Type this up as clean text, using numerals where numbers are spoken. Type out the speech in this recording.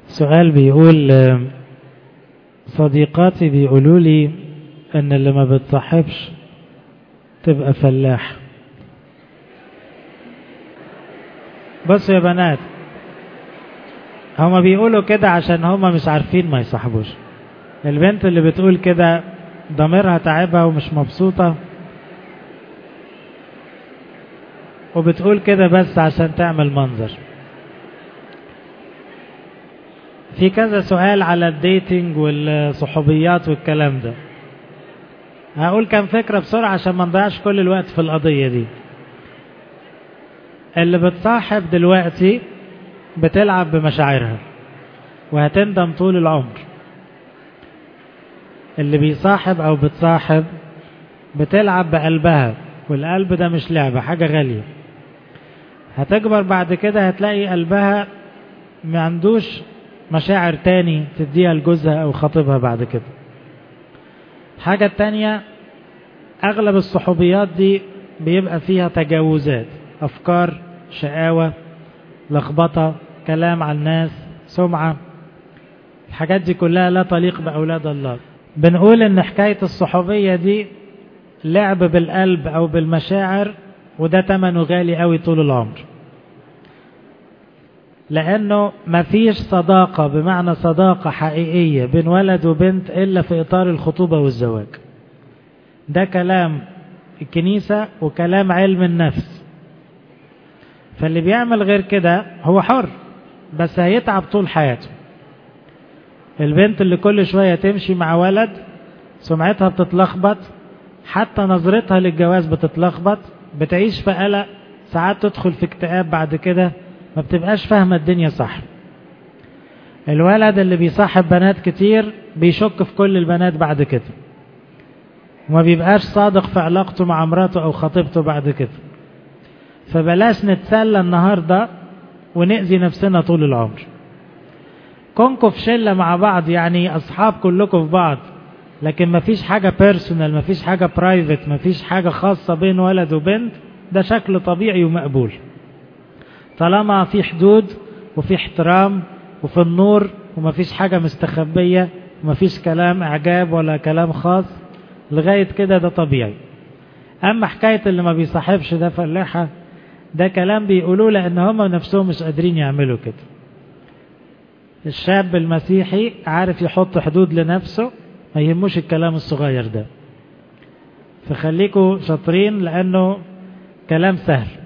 سؤال بيقول صديقاتي بيقولوا لي ان اللي ما بتصاحبش تبقى فلاح. بصوا يا بنات، هما بيقولوا كده عشان هما مش عارفين ما يصاحبوش. البنت اللي بتقول كده ضميرها تعبها ومش مبسوطة، وبتقول كده بس عشان تعمل منظر. في كذا سؤال على الديتنج والصحوبيات والكلام ده. هقول كام فكرة بسرعة عشان ما نضيعش كل الوقت في القضية دي. اللي بتصاحب دلوقتي بتلعب بمشاعرها وهتندم طول العمر. اللي بيصاحب او بتصاحب بتلعب بقلبها، والقلب ده مش لعبة، حاجة غالية. هتكبر بعد كده هتلاقي قلبها ما عندوش مشاعر تاني تديها لجوزها او خطيبها بعد كده. الحاجة التانية، اغلب الصحوبيات دي بيبقى فيها تجاوزات، افكار، شقاوة، لخبطة، كلام عن الناس، سمعة. الحاجات دي كلها لا تليق بأولاد الله. بنقول ان حكاية الصحوبية دي لعب بالقلب او بالمشاعر، وده تمنه غالي قوي طول العمر، لانه مفيش صداقة بمعنى صداقة حقيقية بين ولد وبنت الا في اطار الخطوبة والزواج. ده كلام الكنيسة وكلام علم النفس. فاللي بيعمل غير كده هو حر، بس هيتعب طول حياته. البنت اللي كل شوية تمشي مع ولد سمعتها بتتلخبط، حتى نظرتها للجواز بتتلخبط، بتعيش في قلق، ساعات تدخل في اكتئاب بعد كده، ما بتبقاش فاهمة الدنيا صح. الولد اللي بيصاحب بنات كتير بيشك في كل البنات بعد كده، وما بيبقاش صادق في علاقته مع مراته او خطيبته بعد كده. فبلاش نتسلى النهاردة ونأذي نفسنا طول العمر. كونكم في شلة مع بعض، يعني أصحاب كلكم في بعض، لكن مفيش حاجة بيرسونال، مفيش حاجة برايفت، مفيش حاجة خاصة بين ولد وبنت. ده شكل طبيعي ومقبول طالما في حدود وفي احترام وفي النور، ومفيش حاجة مستخبية، ومفيش كلام إعجاب ولا كلام خاص. لغاية كده ده طبيعي. أما حكاية اللي ما بيصاحبش ده فلاحة، ده كلام بيقولوه لأن هم نفسهم مش قادرين يعملوا كده. الشاب المسيحي عارف يحط حدود لنفسه، ما يهموش الكلام الصغير ده. فخليكوا شاطرين لأنه كلام سهل.